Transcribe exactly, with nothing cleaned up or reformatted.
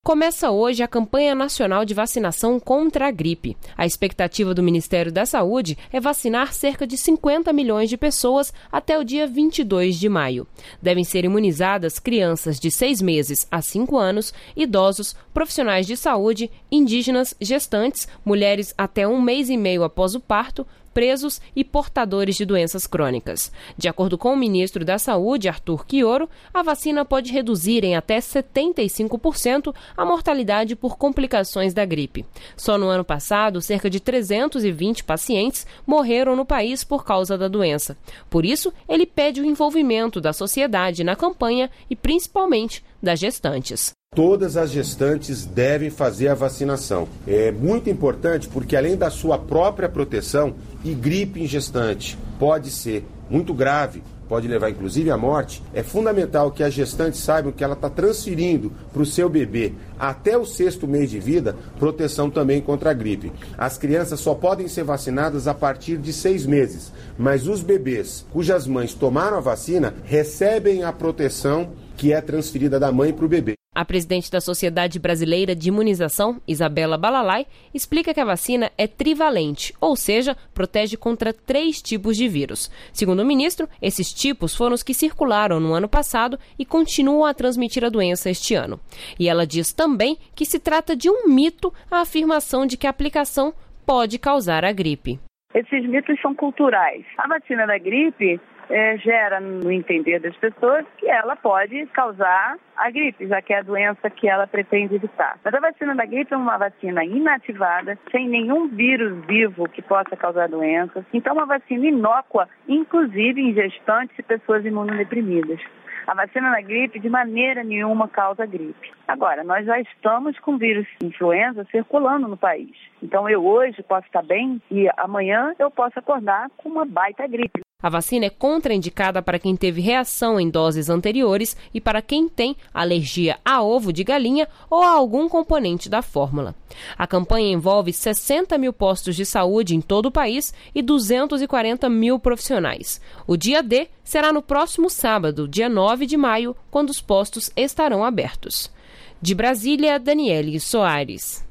Começa hoje a campanha nacional de vacinação contra a gripe. A expectativa do Ministério da Saúde é vacinar cerca de cinquenta milhões de pessoas até o dia vinte e dois de maio. Devem ser imunizadas crianças de seis meses a cinco anos, idosos, profissionais de saúde, indígenas, gestantes, mulheres até um mês e meio após o parto, presos e portadores de doenças crônicas. De acordo com o ministro da Saúde, Arthur Quioro, a vacina pode reduzir em até setenta e cinco por cento a mortalidade por complicações da gripe. Só no ano passado, cerca de trezentos e vinte pacientes morreram no país por causa da doença. Por isso, ele pede o envolvimento da sociedade na campanha e principalmente das gestantes. Todas as gestantes devem fazer a vacinação. É muito importante porque, além da sua própria proteção, e gripe em gestante pode ser muito grave, pode levar inclusive à morte, é fundamental que as gestantes saibam que ela está transferindo para o seu bebê até o sexto mês de vida proteção também contra a gripe. As crianças só podem ser vacinadas a partir de seis meses, mas os bebês cujas mães tomaram a vacina recebem a proteção que é transferida da mãe para o bebê. A presidente da Sociedade Brasileira de Imunização, Isabela Balalai, explica que a vacina é trivalente, ou seja, protege contra três tipos de vírus. Segundo o ministro, esses tipos foram os que circularam no ano passado e continuam a transmitir a doença este ano. E ela diz também que se trata de um mito a afirmação de que a aplicação pode causar a gripe. Esses mitos são culturais. A vacina da gripe É, gera no entender das pessoas que ela pode causar a gripe, já que é a doença que ela pretende evitar. Mas a vacina da gripe é uma vacina inativada, sem nenhum vírus vivo que possa causar doença. Então, uma vacina inócua, inclusive em gestantes e pessoas imunodeprimidas. A vacina da gripe, de maneira nenhuma, causa gripe. Agora, nós já estamos com vírus influenza circulando no país. Então, eu hoje posso estar bem e amanhã eu posso acordar com uma baita gripe. A vacina é contraindicada para quem teve reação em doses anteriores e para quem tem alergia a ovo de galinha ou a algum componente da fórmula. A campanha envolve sessenta mil postos de saúde em todo o país e duzentos e quarenta mil profissionais. O dia D será no próximo sábado, dia nove de maio, quando os postos estarão abertos. De Brasília, Daniele Soares.